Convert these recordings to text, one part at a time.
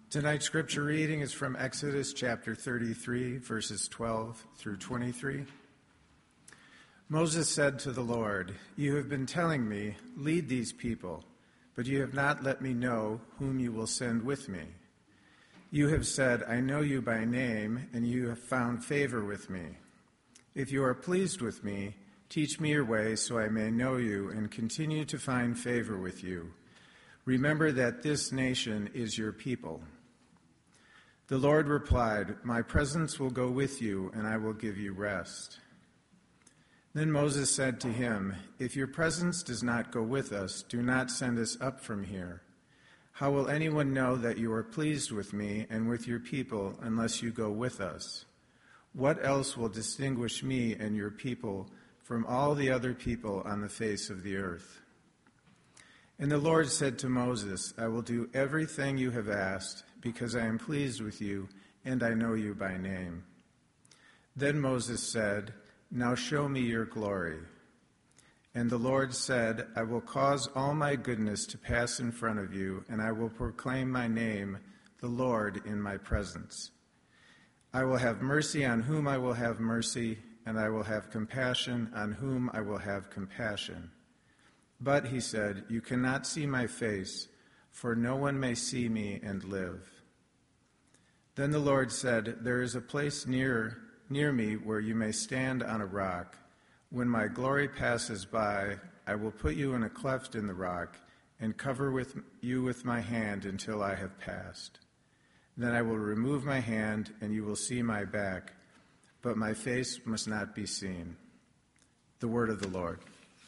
Tonight's scripture reading is from Exodus chapter 33, verses 12 through 23. Moses said to the Lord, "You have been telling me, 'Lead these people,' but you have not let me know whom you will send with me. You have said, 'I know you by name, and you have found favor with me.' If you are pleased with me, teach me your way so I may know you and continue to find favor with you. Remember that this nation is your people." The Lord replied, "My presence will go with you, and I will give you rest." Then Moses said to him, "If your presence does not go with us, do not send us up from here. How will anyone know that you are pleased with me and with your people unless you go with us? What else will distinguish me and your people from all the other people on the face of the earth?" And the Lord said to Moses, "I will do everything you have asked, because I am pleased with you, and I know you by name." Then Moses said, "Now show me your glory." And the Lord said, "I will cause all my goodness to pass in front of you, and I will proclaim my name, the Lord, in my presence. I will have mercy on whom I will have mercy, and I will have compassion on whom I will have compassion. But," he said, "you cannot see my face, for no one may see me and live." Then the Lord said, "There is a place near me where you may stand on a rock. When my glory passes by, I will put you in a cleft in the rock and cover you with my hand until I have passed. Then I will remove my hand, and you will see my back, but my face must not be seen." The word of the Lord.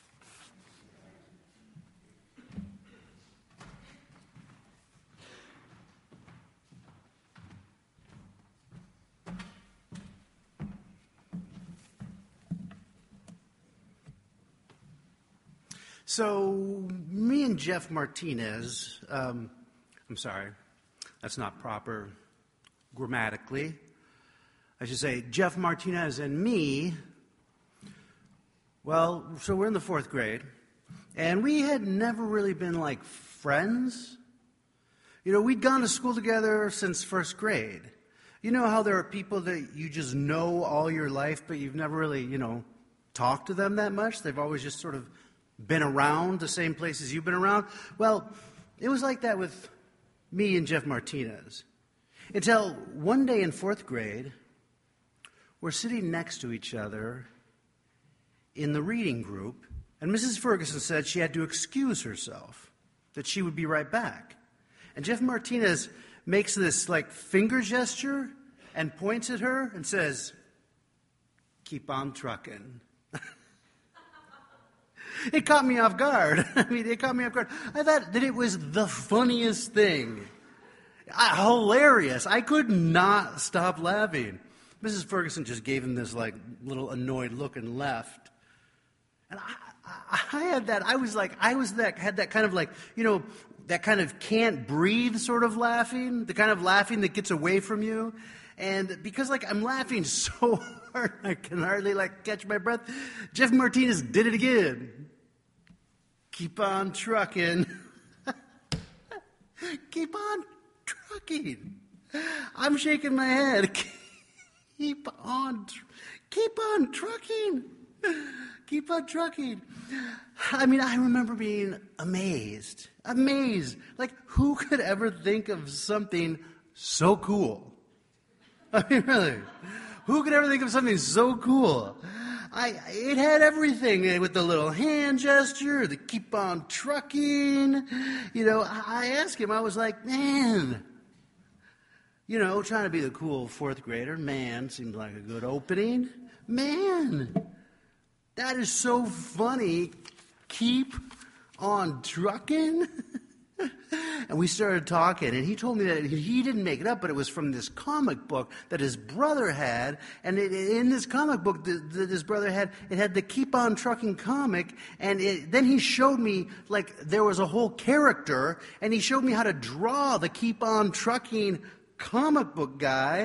So, me and Jeff Martinez, I'm sorry, that's not proper grammatically. I should say Jeff Martinez and me, well, so we're in the fourth grade, and we had never really been like friends. You know, we'd gone to school together since first grade. You know how there are people that you just know all your life, but you've never really, talked to them that much? They've always just sort of been around the same places you've been around? Well, it was like that with me and Jeff Martinez. Until one day in fourth grade, we're sitting next to each other in the reading group, and Mrs. Ferguson said she had to excuse herself, that she would be right back. And Jeff Martinez makes this finger gesture and points at her and says, "Keep on trucking." It caught me off guard. I thought that it was the funniest thing. Hilarious. I could not stop laughing. Mrs. Ferguson just gave him this little annoyed look and left. And I had that. Had that kind of that kind of can't breathe sort of laughing, the kind of laughing that gets away from you. And because I'm laughing so hard I can hardly catch my breath, Jeff Martinez did it again. "Keep on trucking." Keep on trucking. I'm shaking my head. Keep on trucking. Keep on trucking. I remember being amazed. Who could ever think of something so cool? Really, who could ever think of something so cool? It had everything with the little hand gesture, the keep on trucking. I asked him, I was like, man, trying to be the cool fourth grader, man, seemed like a good opening. Man, that is so funny. Keep on trucking. And we started talking, and he told me that he didn't make it up, but it was from this comic book that his brother had. And in this comic book that his brother had, it had the Keep on Trucking comic. And then he showed me, there was a whole character, and he showed me how to draw the Keep on Trucking comic book guy.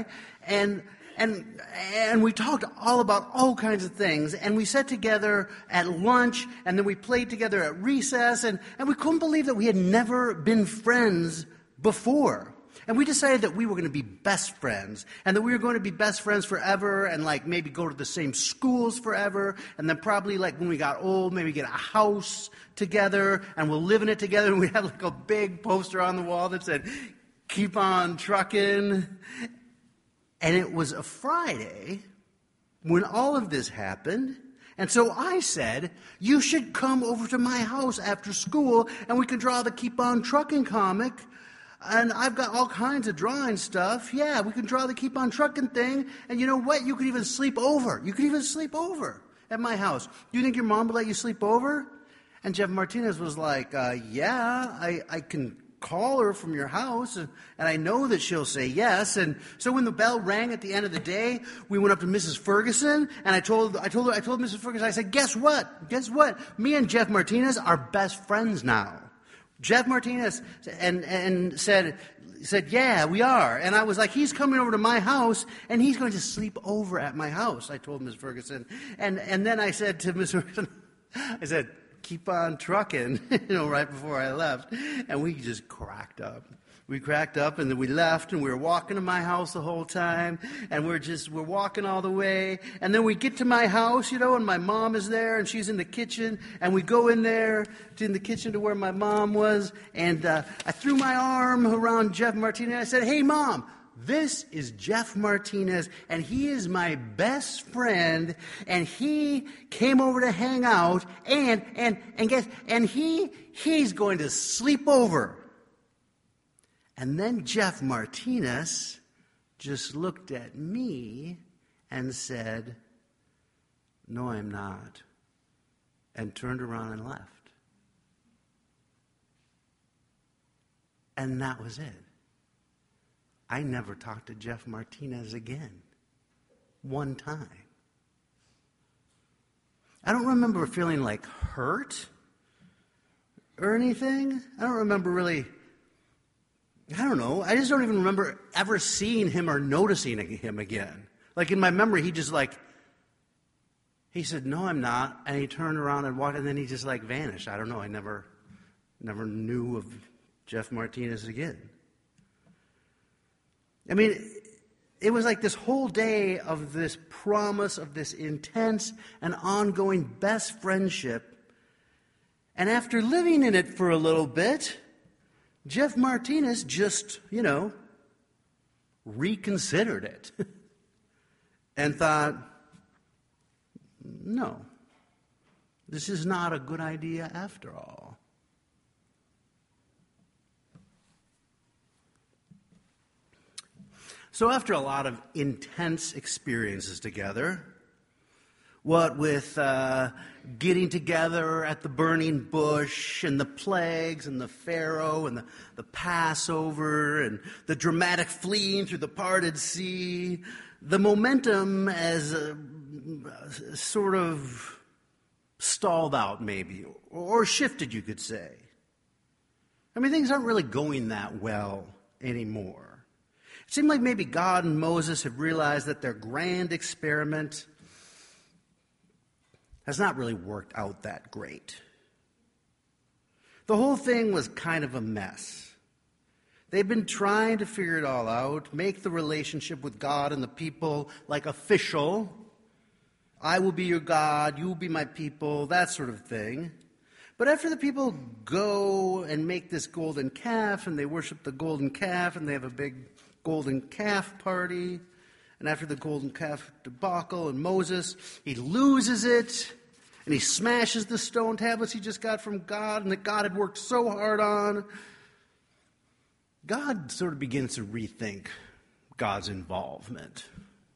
And we talked all about all kinds of things, and we sat together at lunch, and then we played together at recess, and we couldn't believe that we had never been friends before. And we decided that we were going to be best friends, and that we were going to be best friends forever, and like maybe go to the same schools forever, and then probably like when we got old, maybe get a house together, and we'll live in it together, and we had like a big poster on the wall that said, "Keep on trucking." And it was a Friday when all of this happened. And so I said, you should come over to my house after school and we can draw the Keep On Trucking comic. And I've got all kinds of drawing stuff. Yeah, we can draw the Keep On Trucking thing. And you know what? You could even sleep over. You could even sleep over at my house. Do you think your mom would let you sleep over? And Jeff Martinez was like, yeah, I can call her from your house, and I know that she'll say yes. And so when the bell rang at the end of the day, we went up to Mrs. Ferguson, and I told Mrs. Ferguson, I said, guess what? Me and Jeff Martinez are best friends now. Jeff Martinez and said, yeah, we are. And I was like, he's coming over to my house, and he's going to sleep over at my house, I told Mrs. Ferguson. And then I said to Mrs. Ferguson, I said, keep on trucking, right before I left. And we just cracked up. We cracked up, and then we left, and we were walking to my house the whole time, and we're walking all the way. And then we get to my house, and my mom is there, and she's in the kitchen, and we go in there in the kitchen to where my mom was, and I threw my arm around Jeff Martinez. I said, hey, Mom, this is Jeff Martinez, and he is my best friend, and he came over to hang out, and he's going to sleep over. And then Jeff Martinez just looked at me and said, no, I'm not, and turned around and left. And that was it. I never talked to Jeff Martinez again. One time. I don't remember feeling like hurt or anything. I don't remember really, I don't know. I just don't even remember ever seeing him or noticing him again. Like in my memory, he said, no, I'm not. And he turned around and walked, and then he just vanished. I don't know. I never knew of Jeff Martinez again. I mean, it was like this whole day of this promise of this intense and ongoing best friendship. And after living in it for a little bit, Jeff Martinez just, reconsidered it and thought, no, this is not a good idea after all. So after a lot of intense experiences together, what with getting together at the burning bush and the plagues and the Pharaoh and the Passover and the dramatic fleeing through the parted sea, the momentum as sort of stalled out maybe, or shifted, you could say. I mean, things aren't really going that well anymore. It seemed like maybe God and Moses had realized that their grand experiment has not really worked out that great. The whole thing was kind of a mess. They've been trying to figure it all out, make the relationship with God and the people official. I will be your God, you will be my people, that sort of thing. But after the people go and make this golden calf, and they worship the golden calf, and they have a big golden calf party, and after the golden calf debacle, and Moses, he loses it, and he smashes the stone tablets he just got from God, and that God had worked so hard on. God sort of begins to rethink God's involvement.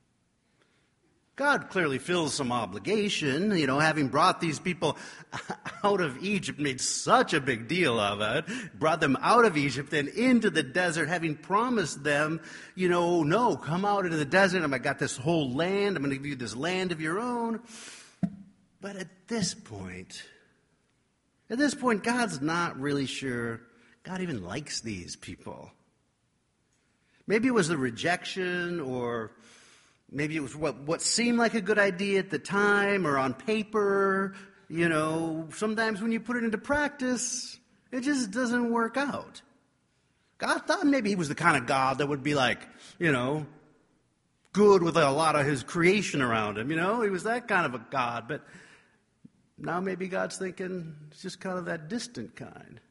God clearly feels some obligation, having brought these people out of Egypt, made such a big deal of it, brought them out of Egypt and into the desert, having promised them, no, come out into the desert, I got this whole land, I'm going to give you this land of your own. But at this point, God's not really sure God even likes these people. Maybe it was the rejection, or maybe it was what seemed like a good idea at the time or on paper. Sometimes when you put it into practice, it just doesn't work out. God thought maybe he was the kind of God that would be like, good with a lot of his creation around him. He was that kind of a God. But now maybe God's thinking it's just kind of that distant kind.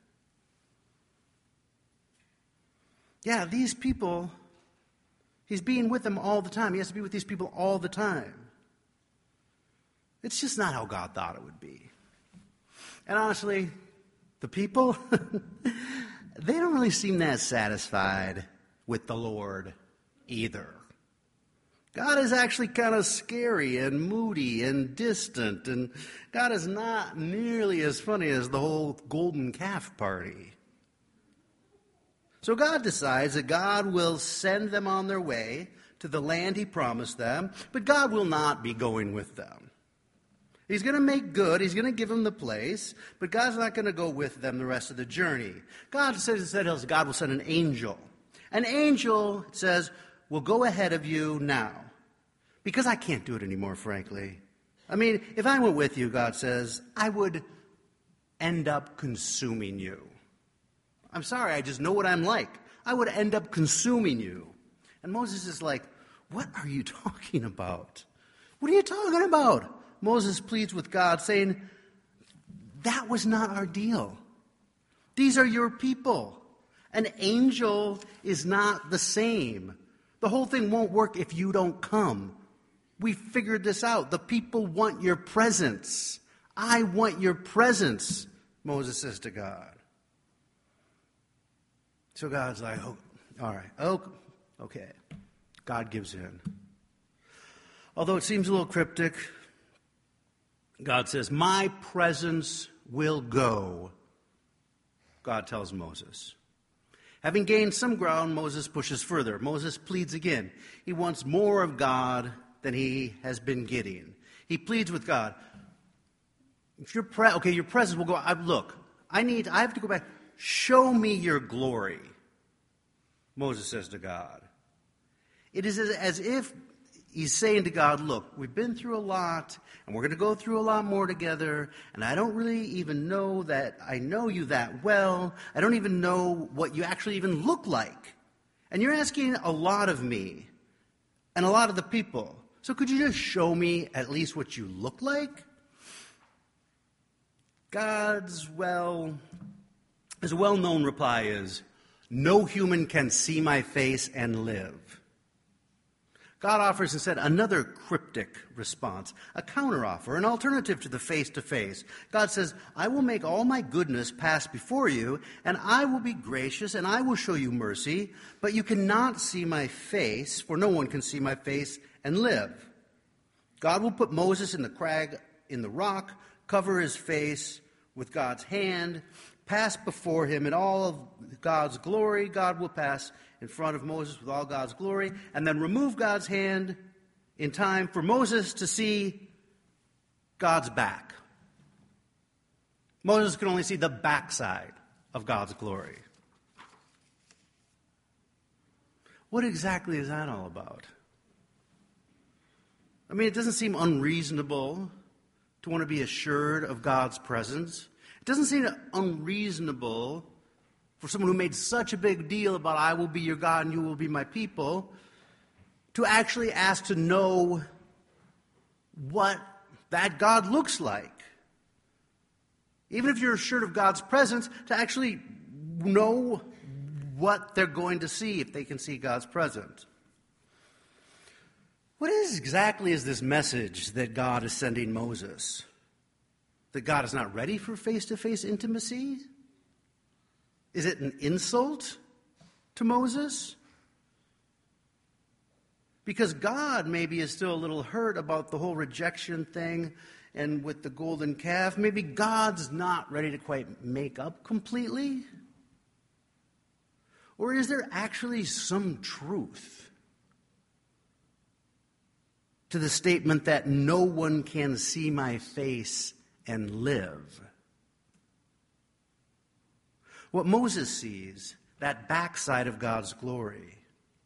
Yeah, these people, he's being with them all the time. He has to be with these people all the time. It's just not how God thought it would be. And honestly, the people, they don't really seem that satisfied with the Lord either. God is actually kind of scary and moody and distant, and God is not nearly as funny as the whole golden calf party. So God decides that God will send them on their way to the land he promised them, but God will not be going with them. He's going to make good. He's going to give them the place, but God's not going to go with them the rest of the journey. God says instead, God will send an angel. An angel, it says, will go ahead of you now. Because I can't do it anymore, frankly. I mean, if I went with you, God says, I would end up consuming you. I'm sorry, I just know what I'm like. I would end up consuming you. And Moses is like, what are you talking about? What are you talking about? Moses pleads with God, saying, that was not our deal. These are your people. An angel is not the same. The whole thing won't work if you don't come. We figured this out. The people want your presence. I want your presence, Moses says to God. So God's like, oh, all right, okay. God gives in. Although it seems a little cryptic, God says, my presence will go, God tells Moses. Having gained some ground, Moses pushes further. Moses pleads again. He wants more of God than he has been getting. He pleads with God. If your presence will go. I have to go back. Show me your glory, Moses says to God. It is as if he's saying to God, look, we've been through a lot, and we're going to go through a lot more together, and I don't really even know that I know you that well. I don't even know what you actually even look like. And you're asking a lot of me and a lot of the people. So could you just show me at least what you look like? God's, his well-known reply is, no human can see my face and live. God offers instead another cryptic response, a counteroffer, an alternative to the face-to-face. God says, I will make all my goodness pass before you, and I will be gracious, and I will show you mercy, but you cannot see my face, for no one can see my face and live. God will put Moses in the crag in the rock, cover his face with God's hand, pass before him in all of God's glory. God will pass in front of Moses with all God's glory, and then remove God's hand in time for Moses to see God's back. Moses can only see the backside of God's glory. What exactly is that all about? I mean, it doesn't seem unreasonable to want to be assured of God's presence. It doesn't seem unreasonable for someone who made such a big deal about I will be your God and you will be my people, to actually ask to know what that God looks like. Even if you're assured of God's presence, to actually know what they're going to see if they can see God's presence. What exactly is this message that God is sending Moses? That God is not ready for face-to-face intimacy? Is it an insult to Moses? Because God maybe is still a little hurt about the whole rejection thing and with the golden calf. Maybe God's not ready to quite make up completely. Or is there actually some truth to the statement that no one can see my face and live? What Moses sees, that backside of God's glory,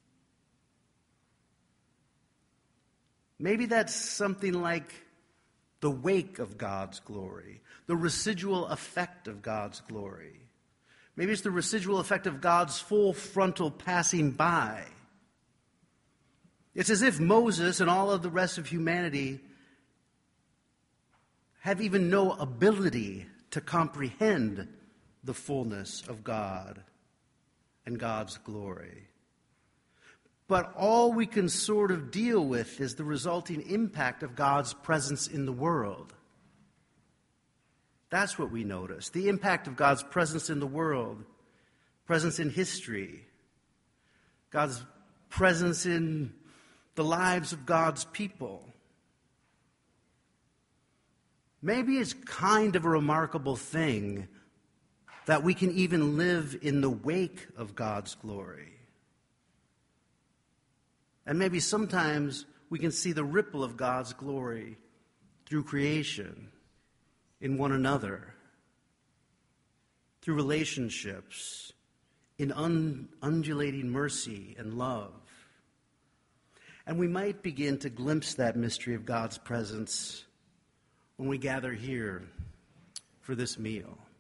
maybe that's something like the wake of God's glory, the residual effect of God's glory. Maybe it's the residual effect of God's full frontal passing by. It's as if Moses and all of the rest of humanity have even no ability to comprehend the fullness of God and God's glory. But all we can sort of deal with is the resulting impact of God's presence in the world. That's what we notice. The impact of God's presence in the world, presence in history, God's presence in the lives of God's people. Maybe it's kind of a remarkable thing that we can even live in the wake of God's glory. And maybe sometimes we can see the ripple of God's glory through creation, in one another, through relationships, in undulating mercy and love. And we might begin to glimpse that mystery of God's presence when we gather here for this meal.